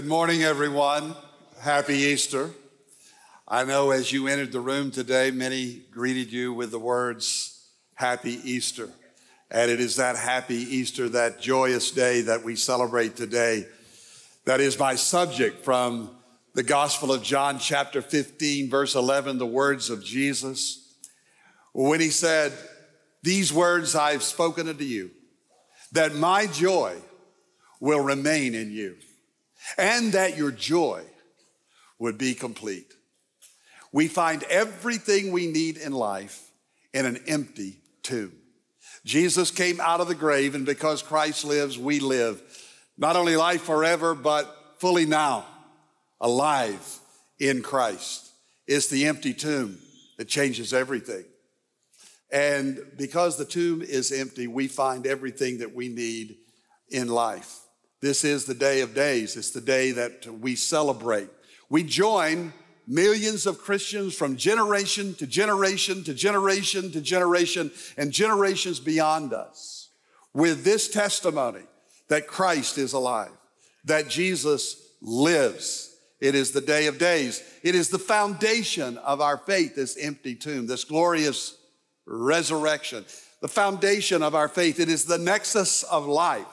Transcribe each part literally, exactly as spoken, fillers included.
Good morning, everyone. Happy Easter. I know as you entered the room today, many greeted you with the words, Happy Easter. And it is that happy Easter, that joyous day that we celebrate today, that is my subject from the Gospel of John, chapter fifteen, verse eleven, the words of Jesus, when he said, "These words I've spoken unto you, that my joy will remain in you, and that your joy would be complete." We find everything we need in life in an empty tomb. Jesus came out of the grave, and because Christ lives, we live. Not only life forever, but fully now, alive in Christ. It's the empty tomb that changes everything. And because the tomb is empty, we find everything that we need in life. This is the day of days. It's the day that we celebrate. We join millions of Christians from generation to generation to generation to generation and generations beyond us with this testimony that Christ is alive, that Jesus lives. It is the day of days. It is the foundation of our faith, this empty tomb, this glorious resurrection. The foundation of our faith. It is the nexus of life.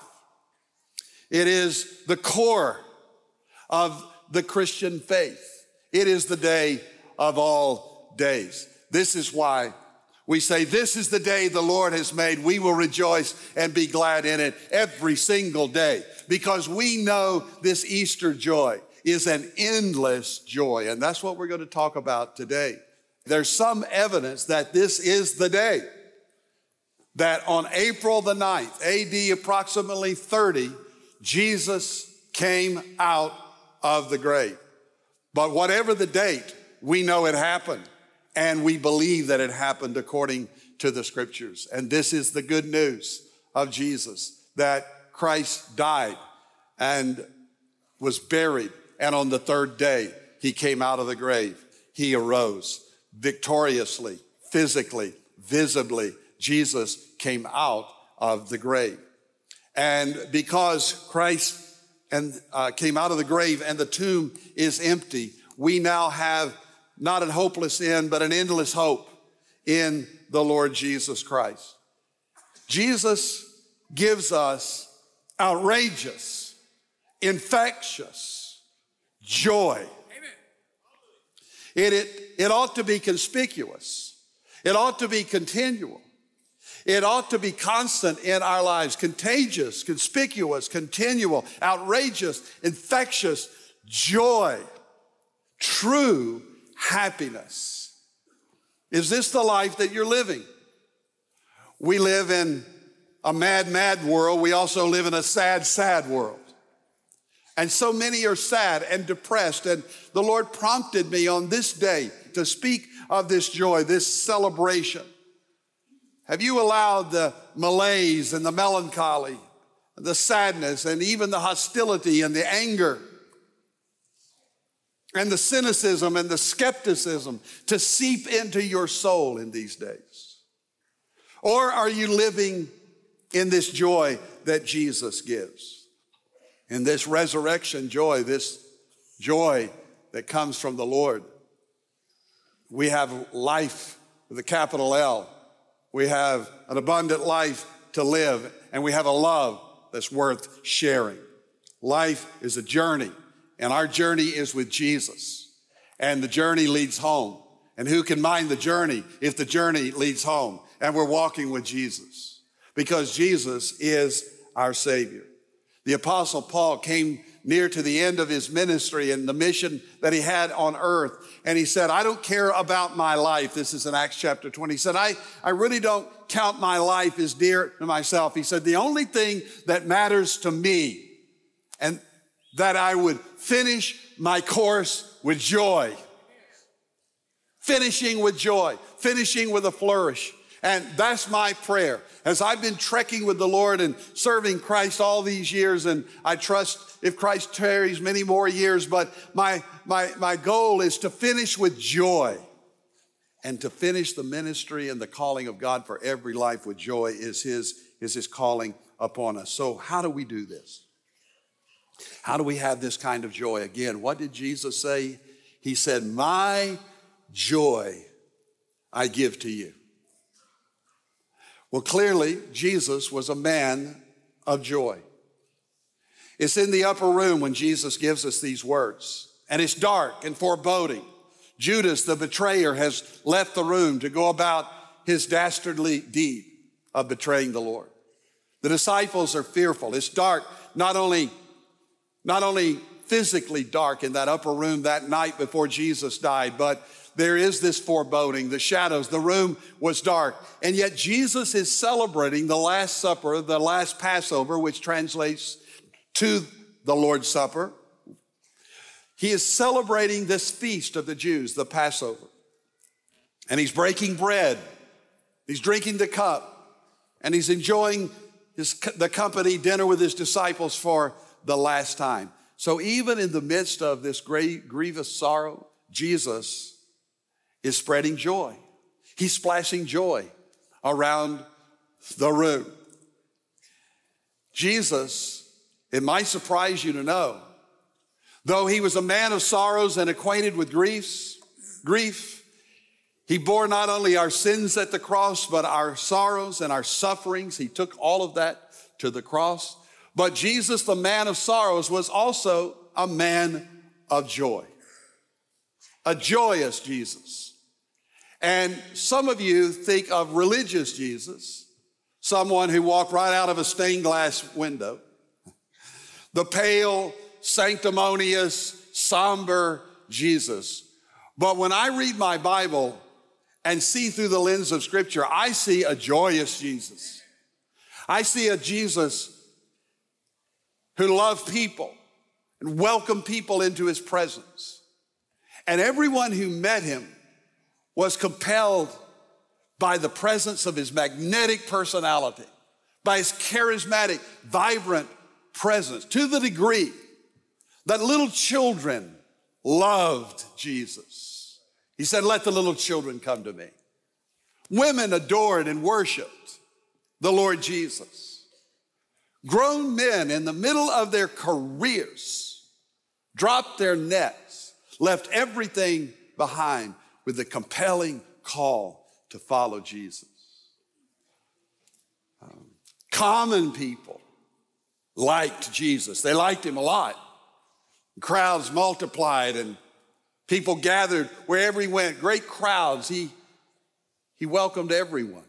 It is the core of the Christian faith. It is the day of all days. This is why we say, this is the day the Lord has made. We will rejoice and be glad in it every single day, because we know this Easter joy is an endless joy. And that's what we're going to talk about today. There's some evidence that this is the day that on April the ninth, A D approximately thirty, Jesus came out of the grave. But whatever the date, we know it happened, and we believe that it happened according to the scriptures. And this is the good news of Jesus, that Christ died and was buried, and on the third day, he came out of the grave. He arose victoriously, physically, visibly. Jesus came out of the grave. And because Christ and uh, came out of the grave and the tomb is empty, we now have not a hopeless end, but an endless hope in the Lord Jesus Christ. Jesus gives us outrageous, infectious joy. Amen. It, it, it ought to be conspicuous. It ought to be continual. It ought to be constant in our lives, contagious, conspicuous, continual, outrageous, infectious joy, true happiness. Is this the life that you're living? We live in a mad, mad world. We also live in a sad, sad world. And so many are sad and depressed. And the Lord prompted me on this day to speak of this joy, this celebration. Have you allowed the malaise and the melancholy, the sadness, and even the hostility and the anger and the cynicism and the skepticism to seep into your soul in these days? Or are you living in this joy that Jesus gives? In this resurrection joy, this joy that comes from the Lord. We have life with a capital L. We have an abundant life to live, and we have a love that's worth sharing. Life is a journey, and our journey is with Jesus, and the journey leads home. And who can mind the journey if the journey leads home and we're walking with Jesus? Because Jesus is our Savior. The Apostle Paul came near to the end of his ministry and the mission that he had on earth. And he said, I don't care about my life. This is in Acts chapter twenty. He said, I, I really don't count my life as dear to myself. He said, the only thing that matters to me, and that I would finish my course with joy. Finishing with joy, finishing with a flourish. And that's my prayer. As I've been trekking with the Lord and serving Christ all these years, and I trust if Christ tarries many more years, but my, my, my goal is to finish with joy. And to finish the ministry and the calling of God for every life with joy is his, is his calling upon us. So how do we do this? How do we have this kind of joy? Again, what did Jesus say? He said, my joy I give to you. Well, clearly, Jesus was a man of joy. It's in the upper room when Jesus gives us these words, and it's dark and foreboding. Judas, the betrayer, has left the room to go about his dastardly deed of betraying the Lord. The disciples are fearful. It's dark, not only, not only physically dark in that upper room that night before Jesus died, but there is this foreboding, the shadows, the room was dark. And yet Jesus is celebrating the Last Supper, the last Passover, which translates to the Lord's Supper. He is celebrating this feast of the Jews, the Passover. And he's breaking bread. He's drinking the cup. And he's enjoying his, the company dinner with his disciples for the last time. So even in the midst of this great grievous sorrow, Jesus is spreading joy. He's splashing joy around the room. Jesus, it might surprise you to know, though he was a man of sorrows and acquainted with griefs, grief, he bore not only our sins at the cross, but our sorrows and our sufferings. He took all of that to the cross. But Jesus, the man of sorrows, was also a man of joy. A joyous Jesus. And some of you think of religious Jesus, someone who walked right out of a stained glass window. The pale, sanctimonious, somber Jesus. But when I read my Bible and see through the lens of Scripture, I see a joyous Jesus. I see a Jesus who loved people and welcomed people into his presence. And everyone who met him was compelled by the presence of his magnetic personality, by his charismatic, vibrant presence, to the degree that little children loved Jesus. He said, let the little children come to me. Women adored and worshiped the Lord Jesus. Grown men in the middle of their careers dropped their nets, left everything behind with the compelling call to follow Jesus. Um, common people liked Jesus. They liked him a lot. Crowds multiplied and people gathered wherever he went. Great crowds. He, he welcomed everyone.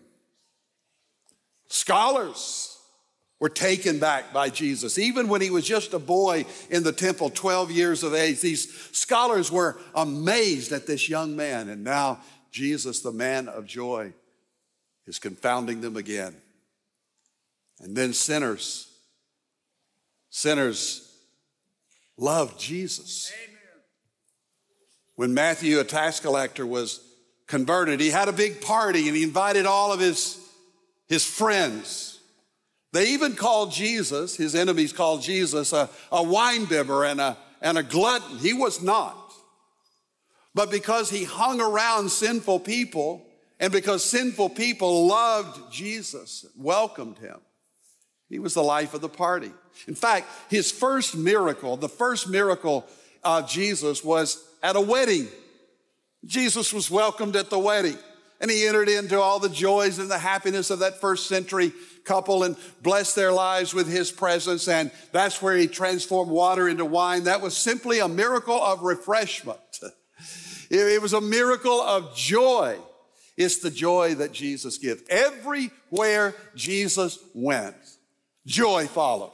Scholars were taken back by Jesus. Even when he was just a boy in the temple, twelve years of age, these scholars were amazed at this young man. And now Jesus, the man of joy, is confounding them again. And then sinners, sinners loved Jesus. Amen. When Matthew, a tax collector, was converted, he had a big party and he invited all of his, his friends. They even called Jesus, his enemies called Jesus, a, a winebibber and a, and a glutton. He was not. But because he hung around sinful people and because sinful people loved Jesus, welcomed him, he was the life of the party. In fact, his first miracle, the first miracle of Jesus was at a wedding. Jesus was welcomed at the wedding. And he entered into all the joys and the happiness of that first century couple and blessed their lives with his presence. And that's where he transformed water into wine. That was simply a miracle of refreshment. It was a miracle of joy. It's the joy that Jesus gives. Everywhere Jesus went, joy followed.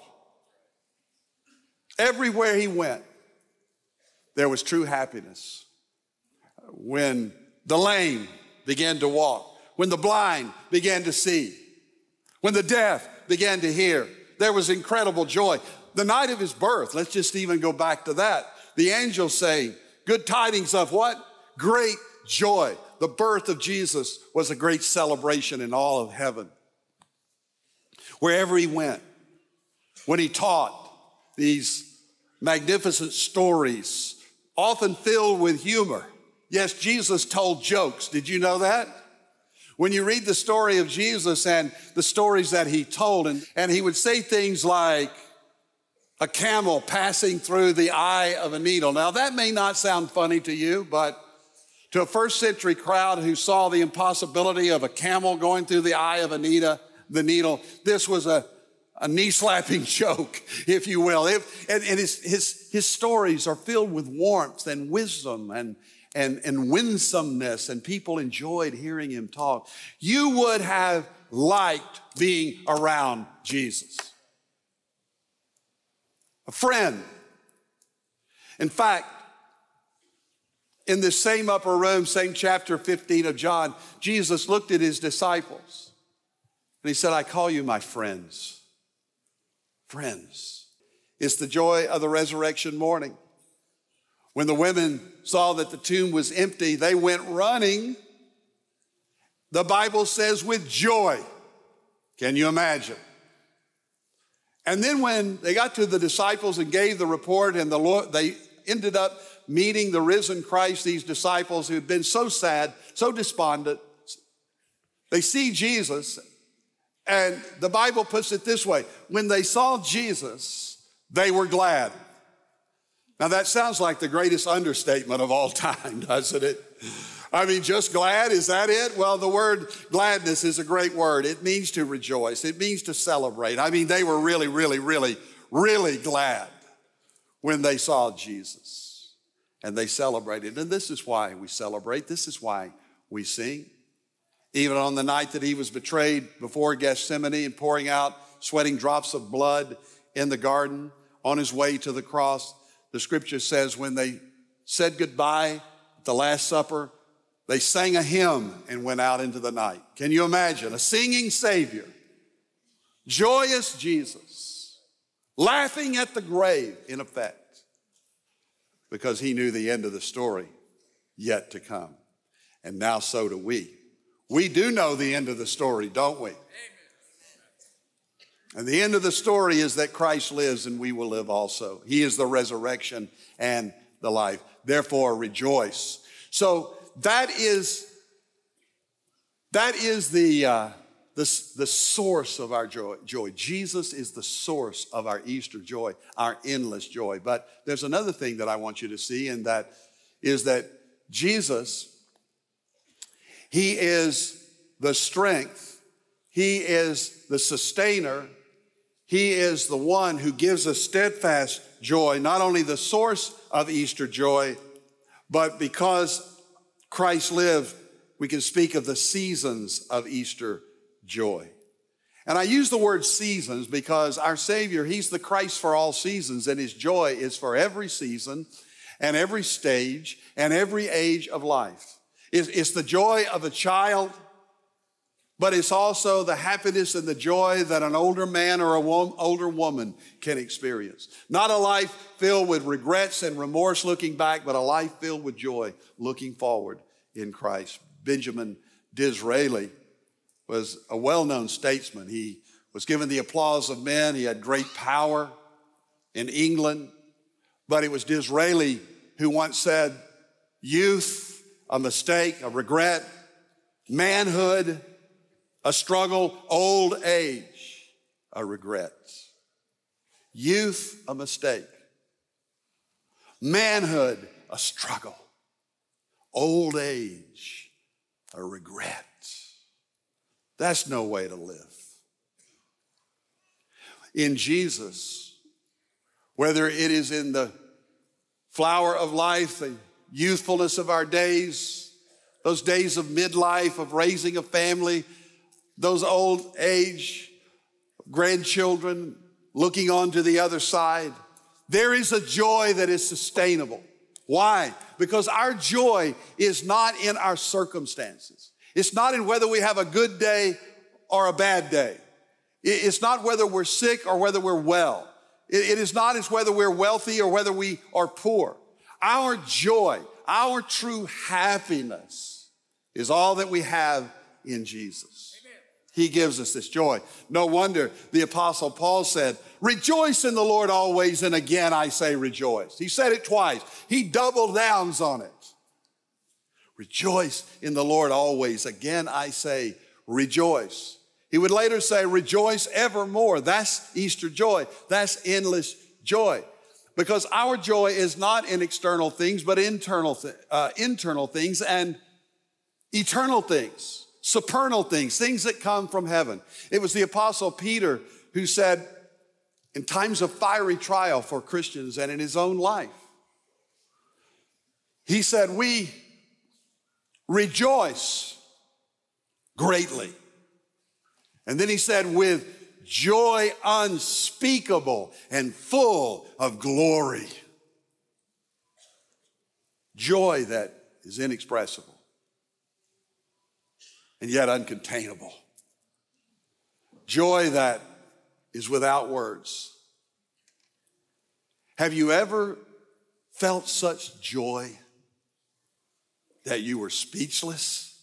Everywhere he went, there was true happiness. When the lame began to walk, when the blind began to see, when the deaf began to hear, there was incredible joy. The night of his birth, let's just even go back to that. The angels say, good tidings of what? Great joy. The birth of Jesus was a great celebration in all of heaven. Wherever he went, when he taught these magnificent stories, often filled with humor. Yes, Jesus told jokes. Did you know that? When you read the story of Jesus and the stories that he told, and, and he would say things like, a camel passing through the eye of a needle. Now, that may not sound funny to you, but to a first century crowd who saw the impossibility of a camel going through the eye of a needle, the needle, this was a, a knee-slapping joke, if you will. If, and and his, his, his stories are filled with warmth and wisdom and, and, and winsomeness, and people enjoyed hearing him talk. You would have liked being around Jesus. A friend. In fact, in this same upper room, same chapter fifteen of John, Jesus looked at his disciples and he said, I call you my friends. Friends. It's the joy of the resurrection morning. When the women saw that the tomb was empty, they went running, the Bible says, with joy. Can you imagine? And then when they got to the disciples and gave the report, and the Lord, they ended up meeting the risen Christ, these disciples who had been so sad, so despondent. They see Jesus, and the Bible puts it this way: when they saw Jesus, they were glad. Now that sounds like the greatest understatement of all time, doesn't it? I mean, just glad, is that it? Well, the word gladness is a great word. It means to rejoice. It means to celebrate. I mean, they were really, really, really, really glad when they saw Jesus. And they celebrated. And this is why we celebrate. This is why we sing. Even on the night that he was betrayed before Gethsemane and pouring out, sweating drops of blood in the garden on his way to the cross, the scripture says when they said goodbye at the Last Supper, they sang a hymn and went out into the night. Can you imagine? A singing Savior, joyous Jesus, laughing at the grave, in effect, because he knew the end of the story yet to come. And now so do we. We do know the end of the story, don't we? Amen. And the end of the story is that Christ lives and we will live also. He is the resurrection and the life. Therefore, rejoice. So that is, that is the, uh, the, the source of our joy, joy. Jesus is the source of our Easter joy, our endless joy. But there's another thing that I want you to see, and that is that Jesus, he is the strength. He is the sustainer. He is the one who gives us steadfast joy, not only the source of Easter joy, but because Christ lived, we can speak of the seasons of Easter joy. And I use the word seasons because our Savior, he's the Christ for all seasons, and his joy is for every season and every stage and every age of life. It's the joy of a child, but it's also the happiness and the joy that an older man or an older woman can experience. Not a life filled with regrets and remorse looking back, but a life filled with joy looking forward in Christ. Benjamin Disraeli was a well-known statesman. He was given the applause of men. He had great power in England. But it was Disraeli who once said, youth, a mistake, a regret, manhood, a struggle, old age, a regret. Youth, a mistake. Manhood, a struggle. Old age, a regret. That's no way to live. In Jesus, whether it is in the flower of life, the youthfulness of our days, those days of midlife, of raising a family, those old age, grandchildren, looking on to the other side, there is a joy that is sustainable. Why? Because our joy is not in our circumstances. It's not in whether we have a good day or a bad day. It's not whether we're sick or whether we're well. It is not as whether we're wealthy or whether we are poor. Our joy, our true happiness is all that we have in Jesus. Amen. He gives us this joy. No wonder the Apostle Paul said, rejoice in the Lord always, and again I say rejoice. He said it twice. He doubled downs on it. Rejoice in the Lord always. Again I say rejoice. He would later say rejoice evermore. That's Easter joy. That's endless Joy. Because our joy is not in external things, but internal, th- uh, internal things and eternal things, supernal things, things that come from heaven. It was the Apostle Peter who said, in times of fiery trial for Christians and in his own life, he said, we rejoice greatly. And then he said, with joy unspeakable and full of glory. Joy that is inexpressible and yet uncontainable. Joy that is without words. Have you ever felt such joy that you were speechless?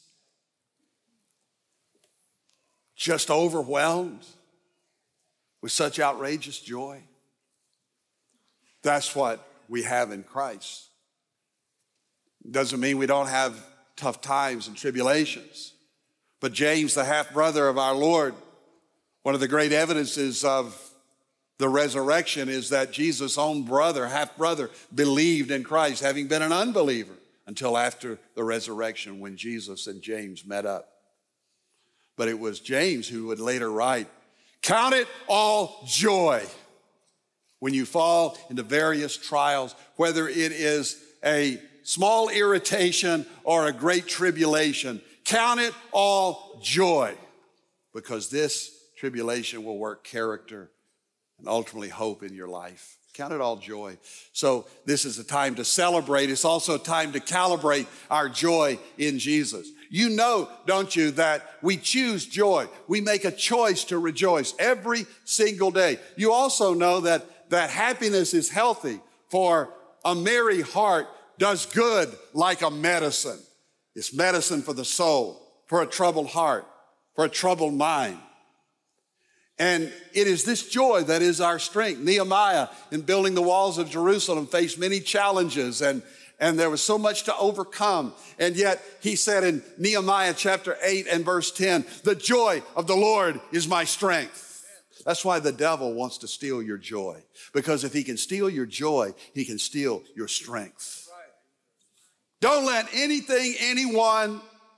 Just overwhelmed with such outrageous joy? That's what we have in Christ. Doesn't mean we don't have tough times and tribulations. But James, the half-brother of our Lord, one of the great evidences of the resurrection is that Jesus' own brother, half-brother, believed in Christ, having been an unbeliever until after the resurrection when Jesus and James met up. But it was James who would later write, count it all joy when you fall into various trials, whether it is a small irritation or a great tribulation. Count it all joy, because this tribulation will work character and ultimately hope in your life. Count it all joy. So this is a time to celebrate. It's also a time to calibrate our joy in Jesus. You know, don't you, that we choose joy. We make a choice to rejoice every single day. You also know that, that happiness is healthy, for a merry heart does good like a medicine. It's medicine for the soul, for a troubled heart, for a troubled mind. And it is this joy that is our strength. Nehemiah, in building the walls of Jerusalem, faced many challenges, and, and there was so much to overcome. And yet he said in Nehemiah chapter eight and verse ten, the joy of the Lord is my strength. That's why the devil wants to steal your joy. Because if he can steal your joy, he can steal your strength. Don't let anything, anyone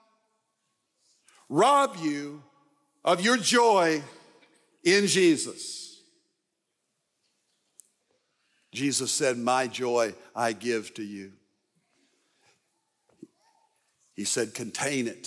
rob you of your joy in Jesus. Jesus said, my joy I give to you. He said, contain it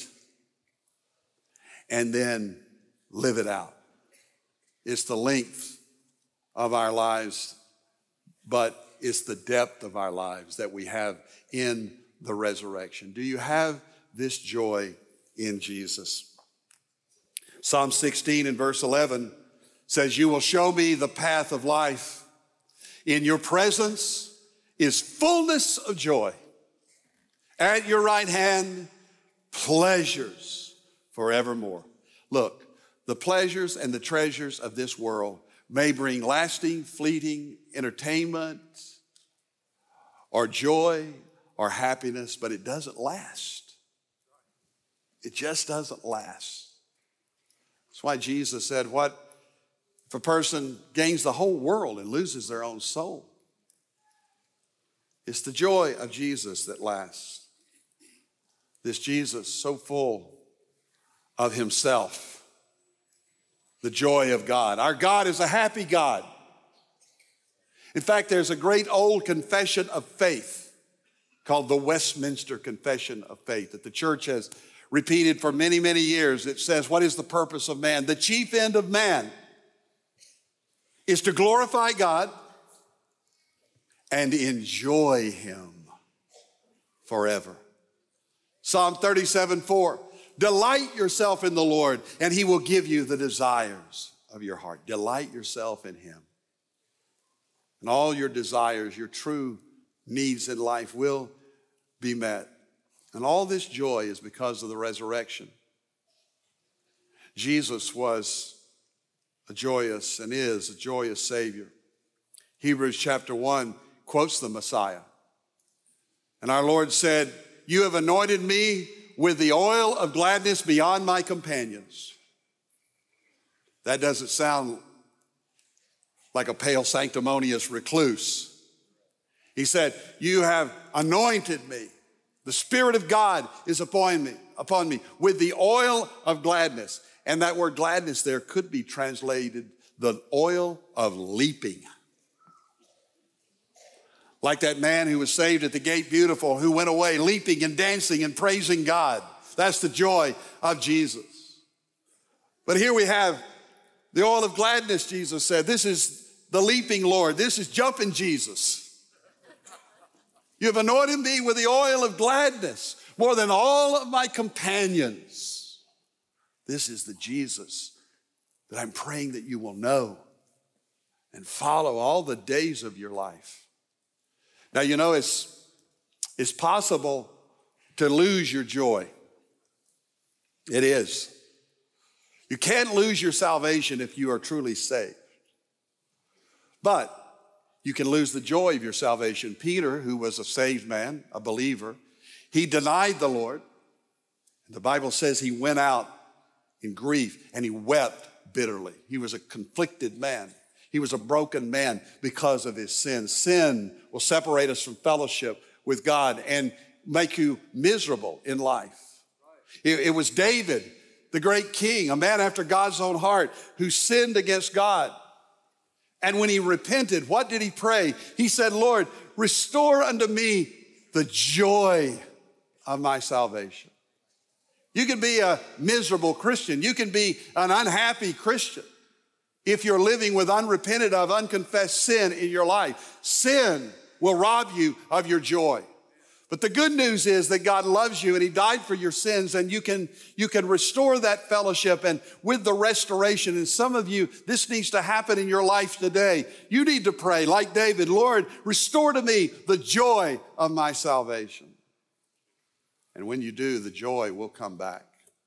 and then live it out. It's the length of our lives, but it's the depth of our lives that we have in the resurrection. Do you have this joy in Jesus? Psalm sixteen and verse eleven says, you will show me the path of life. In your presence is fullness of joy. At your right hand, pleasures forevermore. Look, the pleasures and the treasures of this world may bring lasting, fleeting entertainment or joy or happiness, but it doesn't last. It just doesn't last. That's why Jesus said, what if a person gains the whole world and loses their own soul? It's the joy of Jesus that lasts. This Jesus so full of himself, the joy of God. Our God is a happy God. In fact, there's a great old confession of faith called the Westminster Confession of Faith that the church has repeated for many, many years. It says, what is the purpose of man? The chief end of man is to glorify God and enjoy him forever. Psalm thirty-seven four, delight yourself in the Lord and he will give you the desires of your heart. Delight yourself in him. And all your desires, your true needs in life will be met. And all this joy is because of the resurrection. Jesus was a joyous and is a joyous Savior. Hebrews chapter one quotes the Messiah. And our Lord said, you have anointed me with the oil of gladness beyond my companions. That doesn't sound like a pale sanctimonious recluse. He said, you have anointed me. The Spirit of God is upon me, upon me with the oil of gladness. And that word gladness there could be translated the oil of leaping. Like that man who was saved at the Gate Beautiful, who went away leaping and dancing and praising God. That's the joy of Jesus. But here we have the oil of gladness, Jesus said. This is the leaping Lord. This is jumping Jesus. You have anointed me with the oil of gladness more than all of my companions. This is the Jesus that I'm praying that you will know and follow all the days of your life. Now, you know, it's, it's possible to lose your joy. It is. You can't lose your salvation if you are truly saved. But you can lose the joy of your salvation. Peter, who was a saved man, a believer, he denied the Lord. And the Bible says he went out in grief and he wept bitterly. He was a conflicted man. He was a broken man because of his sin. Sin will separate us from fellowship with God and make you miserable in life. It, it was David, the great king, a man after God's own heart, who sinned against God. And when he repented, what did he pray? He said, Lord, restore unto me the joy of my salvation. You can be a miserable Christian. You can be an unhappy Christian if you're living with unrepented of, unconfessed sin in your life. Sin will rob you of your joy. But the good news is that God loves you and he died for your sins, and you can, you can restore that fellowship. And with the restoration, and some of you, this needs to happen in your life today. You need to pray like David, Lord, restore to me the joy of my salvation. And when you do, the joy will come back.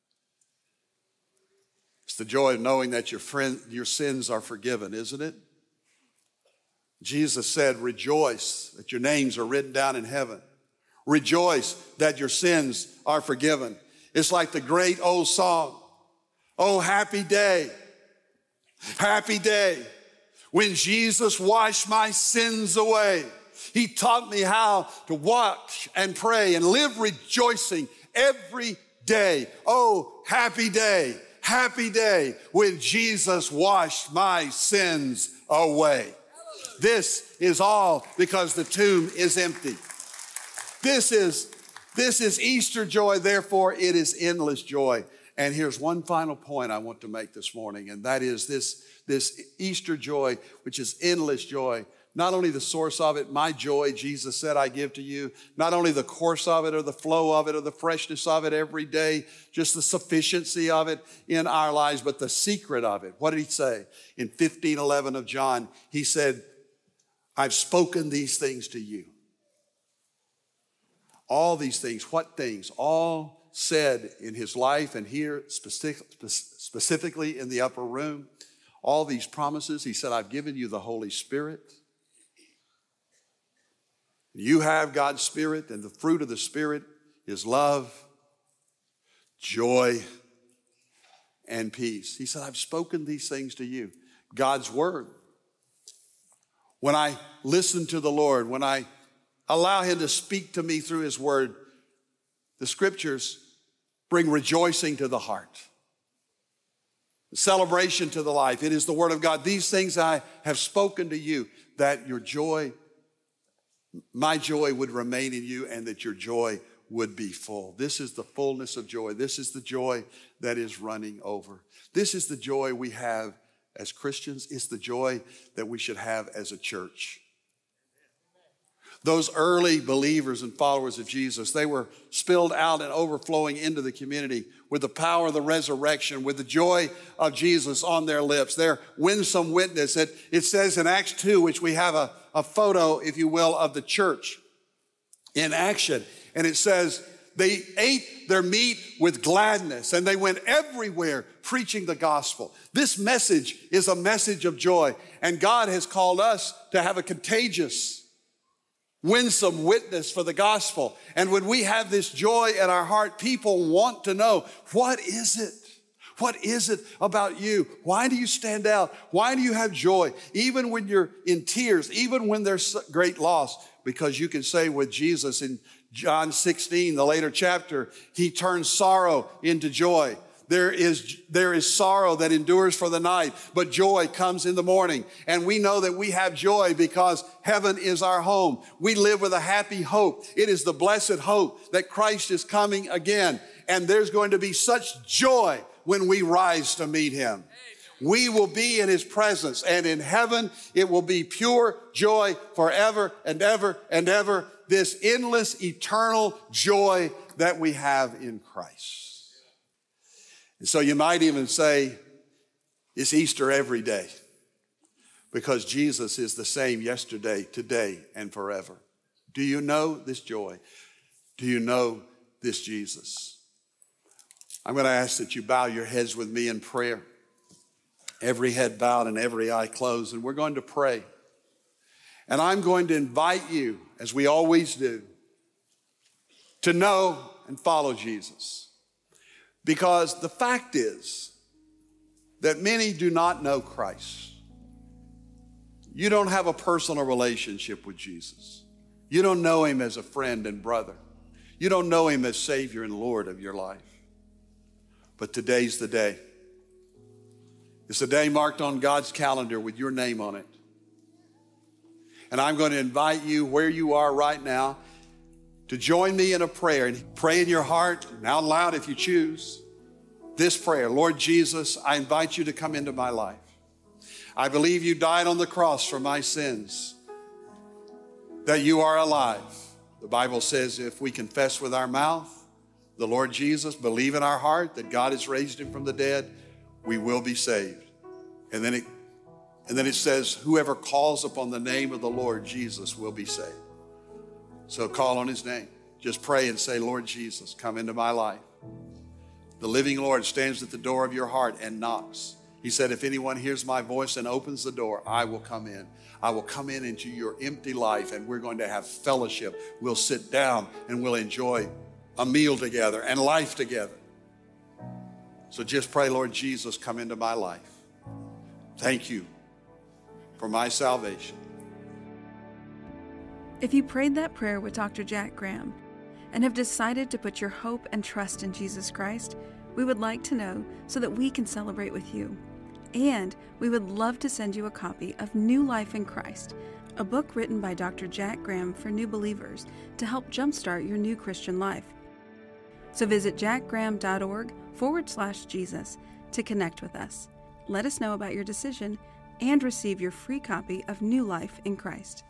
It's the joy of knowing that your friend, your sins are forgiven, isn't it? Jesus said, rejoice that your names are written down in heaven. Rejoice that your sins are forgiven. It's like the great old song, oh, happy day, happy day, when Jesus washed my sins away. He taught me how to watch and pray and live rejoicing every day. Oh, happy day, happy day, when Jesus washed my sins away. This is all because the tomb is empty. This is, this is Easter joy, therefore it is endless joy. And here's one final point I want to make this morning, and that is this, this Easter joy, which is endless joy. Not only the source of it, my joy, Jesus said, I give to you. Not only the course of it or the flow of it or the freshness of it every day, just the sufficiency of it in our lives, but the secret of it. What did he say? In fifteen eleven of John, he said, I've spoken these things to you. All these things, what things? All said in his life and here specific, specifically in the upper room. All these promises, he said, I've given you the Holy Spirit. You have God's Spirit, and the fruit of the Spirit is love, joy, and peace. He said, I've spoken these things to you. God's word. When I listen to the Lord, when I allow him to speak to me through his word, the scriptures bring rejoicing to the heart, celebration to the life. It is the word of God. These things I have spoken to you, that your joy, my joy would remain in you, and that your joy would be full. This is the fullness of joy. This is the joy that is running over. This is the joy we have as Christians. It's the joy that we should have as a church. Those early believers and followers of Jesus, they were spilled out and overflowing into the community with the power of the resurrection, with the joy of Jesus on their lips. Their winsome witness. It, it says in Acts two, which we have a, a photo, if you will, of the church in action. And it says, they ate their meat with gladness, and they went everywhere preaching the gospel. This message is a message of joy, and God has called us to have a contagious, winsome witness for the gospel. And when we have this joy in our heart, people want to know, what is it? What is it about you? Why do you stand out? Why do you have joy? Even when you're in tears, even when there's great loss, because you can say with Jesus in John sixteen, the later chapter, he turns sorrow into joy. There is, there is sorrow that endures for the night, but joy comes in the morning. And we know that we have joy because heaven is our home. We live with a happy hope. It is the blessed hope that Christ is coming again. And there's going to be such joy when we rise to meet him. We will be in his presence, and in heaven it will be pure joy forever and ever and ever. This endless, eternal joy that we have in Christ. And so you might even say it's Easter every day because Jesus is the same yesterday, today, and forever. Do you know this joy? Do you know this Jesus? I'm going to ask that you bow your heads with me in prayer. Every head bowed and every eye closed, and we're going to pray. And I'm going to invite you, as we always do, to know and follow Jesus. Because the fact is that many do not know Christ. You don't have a personal relationship with Jesus. You don't know him as a friend and brother. You don't know him as Savior and Lord of your life. But today's the day. It's a day marked on God's calendar with your name on it. And I'm going to invite you where you are right now to join me in a prayer and pray in your heart and out loud if you choose this prayer. Lord Jesus, I invite you to come into my life. I believe you died on the cross for my sins, that you are alive. The Bible says if we confess with our mouth the Lord Jesus, believe in our heart that God has raised him from the dead, we will be saved. And then it, and then it says, whoever calls upon the name of the Lord Jesus will be saved. So call on his name. Just pray and say, Lord Jesus, come into my life. The living Lord stands at the door of your heart and knocks. He said, if anyone hears my voice and opens the door, I will come in. I will come in into your empty life, and we're going to have fellowship. We'll sit down and we'll enjoy a meal together and life together. So just pray, Lord Jesus, come into my life. Thank you for my salvation. If you prayed that prayer with Doctor Jack Graham and have decided to put your hope and trust in Jesus Christ, we would like to know so that we can celebrate with you. And we would love to send you a copy of New Life in Christ, a book written by Doctor Jack Graham for new believers to help jumpstart your new Christian life. So visit jackgraham.org forward slash Jesus to connect with us. Let us know about your decision and receive your free copy of New Life in Christ.